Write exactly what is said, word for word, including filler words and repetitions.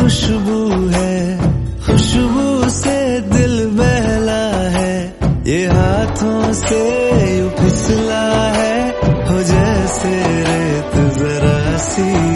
खुशबू है, खुशबू से दिल बहला है, ये हाथों से यूं फिसला है, हो जैसे रेत जरा सी